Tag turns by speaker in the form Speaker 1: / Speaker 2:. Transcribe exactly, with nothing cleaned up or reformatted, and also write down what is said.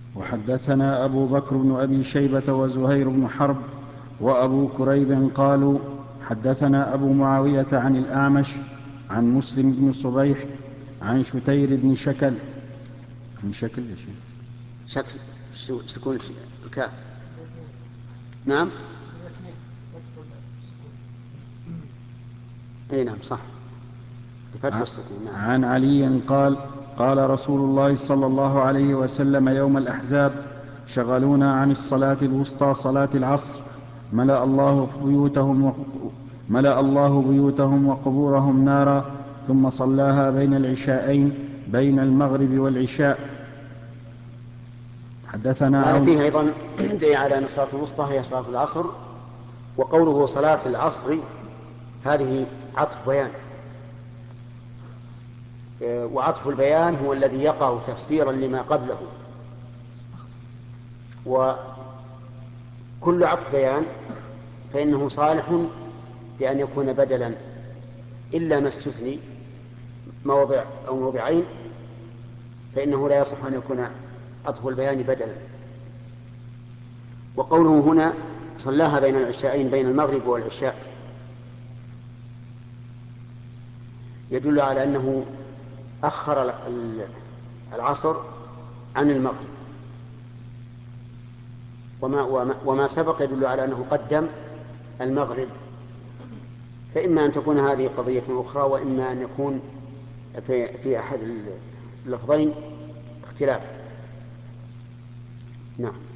Speaker 1: وحدثنا أبو بكر بن أبي شيبة وزهير بن حرب وأبو كريب قالوا حدثنا أبو معاوية عن الأعمش عن مسلم بن صبيح عن شتير بن شكل من شكل يا شيخ
Speaker 2: شكل سكون الكاف. نعم. اي نعم صح، بفتح السكون. نعم.
Speaker 1: عن علي قال قال رسول الله صلى الله عليه وسلم يوم الأحزاب شغلونا عن الصلاة الوسطى صلاة العصر ملأ الله بيوتهم و... ملأ الله بيوتهم وقبورهم نارا ثم صلاها بين العشاءين بين المغرب والعشاء. حدثنا
Speaker 2: وهذا
Speaker 1: عون.
Speaker 2: فيه أيضا دليل على أن الصلاة الوسطى هي صلاة العصر. وقوله صلاة العصر هذه عطف بيان، وعطف البيان هو الذي يقع تفسيرا لما قبله، وكل عطف بيان فإنه صالح بأن يكون بدلا إلا ما استثني موضع أو موضعين فإنه لا يصح أن يكون عطف البيان بدلا. وقوله هنا صلاها بين العشاءين بين المغرب والعشاء يدل على أنه أخر العصر عن المغرب، وما, وما, وما سبق يدل على أنه قدم المغرب. فإما أن تكون هذه قضية أخرى، وإما أن يكون في, في أحد اللفظين اختلاف. نعم.